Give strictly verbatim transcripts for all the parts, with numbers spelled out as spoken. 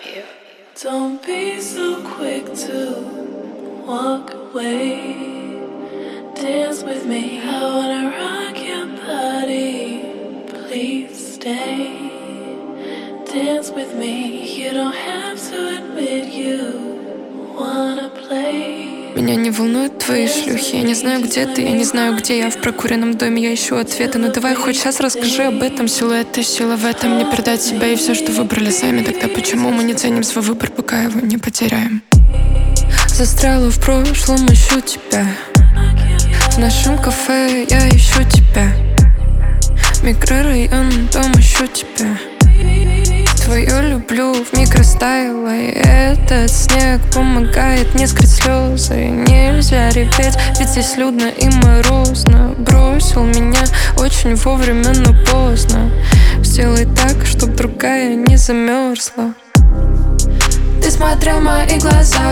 you. Don't be so quick to walk away. Dance with me, I wanna rock your body. Please stay. Dance with me, you don't have to admit you wanna play. Меня не волнуют твои шлюхи. Я не знаю, где ты, я не знаю, где я. В прокуренном доме я ищу ответы. Но давай хоть сейчас расскажи об этом. Силуэт и сила в этом. Не передать себя и все, что выбрали сами. Тогда почему мы не ценим свой выбор, пока его не потеряем? Застряла в прошлом, ищу тебя. В нашем кафе я ищу тебя. Микрорайон, дом, ищу тебя. Твою люблю в микростайла. И этот снег помогает не скрыть слезы. Нельзя реветь, ведь здесь людно и морозно. Бросил меня очень вовремя, но поздно. Сделай так, чтоб другая не замерзла. Ты смотрел в мои глаза,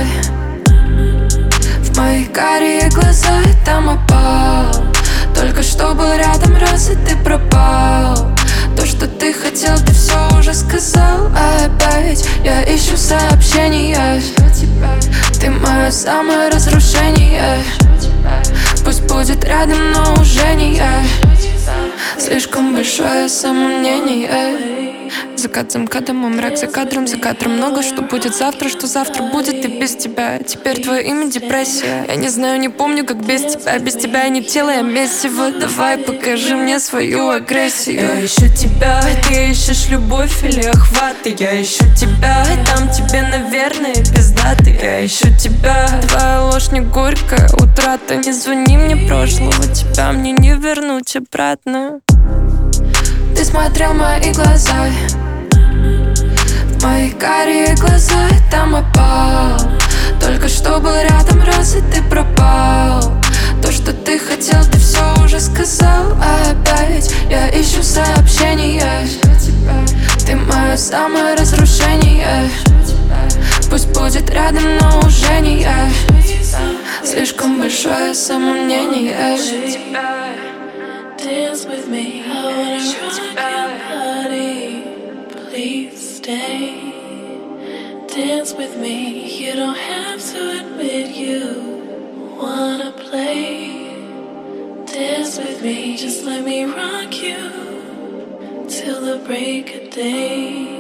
в мои карие глаза, и там опал. Только что был рядом, раз и ты пропал. То, что ты хотел, ты все уже сказал. А опять я ищу сообщения. Ты мое самое разрушение. Пусть будет рядом, но уже не я. Слишком большое сомнение. Закат за МКАДом, а мрак за кадром, за кадром. Много что будет завтра, что завтра будет и без тебя. Теперь твое имя депрессия. Я не знаю, не помню, как без тебя. Без тебя я не тело, я месиво. Давай покажи мне свою агрессию. Я ищу тебя, ты ищешь любовь или охваты. Я ищу тебя, и там тебе, наверное, пиздаты. Я ищу тебя, твоя ложь не горькая утрата. Не звони мне прошлого, тебя мне не вернуть обратно. Ты смотрел в мои глаза, в мои карие глаза, и там опал. Только что был рядом, раз и ты пропал. То, что ты хотел, ты все уже сказал. А опять я ищу сообщения. Ты мое самое разрушение. Пусть будет рядом, но уже не я. Слишком большое сомнение. Dance with me, I wanna rock your body. Please stay. Dance with me, you don't have to admit you wanna play. Dance with me, just let me rock you till the break of day.